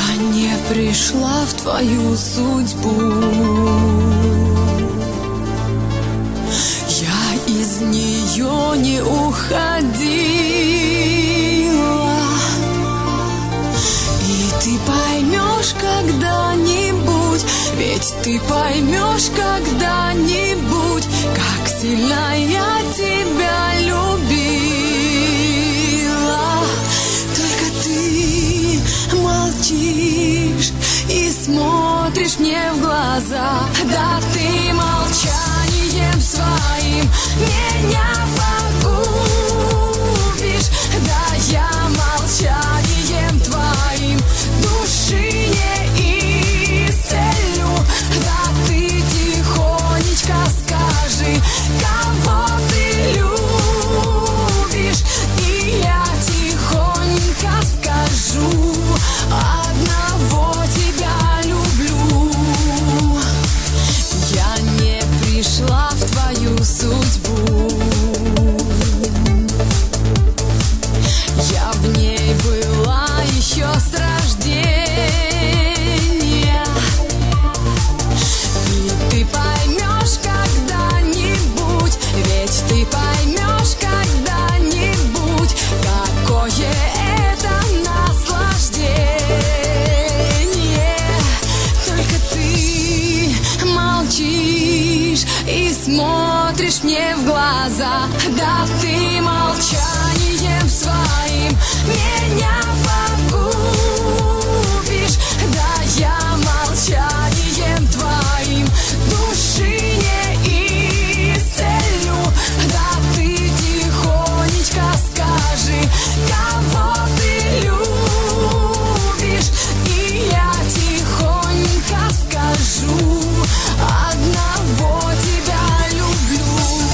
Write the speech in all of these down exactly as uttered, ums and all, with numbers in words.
Я не пришла в твою судьбу, я из нее не уходила, и ты поймешь когда-нибудь, ведь ты поймешь когда-нибудь, как сильно я тебя любила. Только ты молчишь и смотришь мне в глаза. Да ты молчанием своим меня погубишь. Да я молчанием твоим души не исцелю. Да ты тихонечко скажи, кого ты любишь, и я тихонько скажу: одного тебя люблю. Я не пришла в твою судьбу, я в ней была еще с рождения, и ты поймешь когда-нибудь, ведь ты поймешь когда-нибудь, какое это наслаждение. Только ты молчишь и смотришь мне в глаза. Да ты молчанием своим меня погубишь. Да я молчанием твоим души не исцелю. Да ты тихонечко скажи, кого ты любишь, и я тихонько скажу: одного тебя люблю.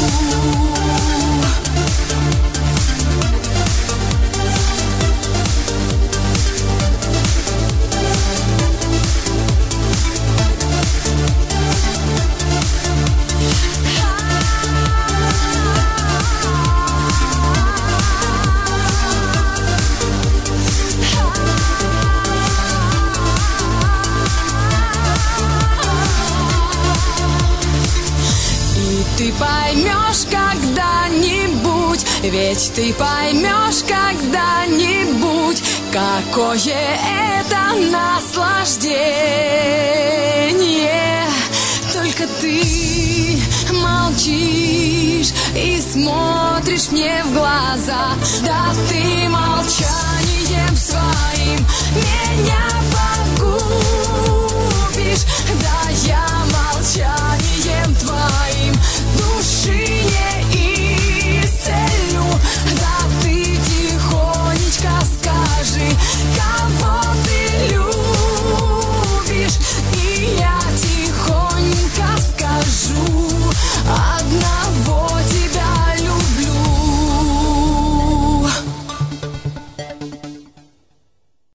Ты поймешь когда-нибудь, ведь ты поймешь когда-нибудь, какое это наслаждение. Только ты молчишь и смотришь мне в глаза. Да ты молчанием своим меня погубишь. Да я молчанием твоим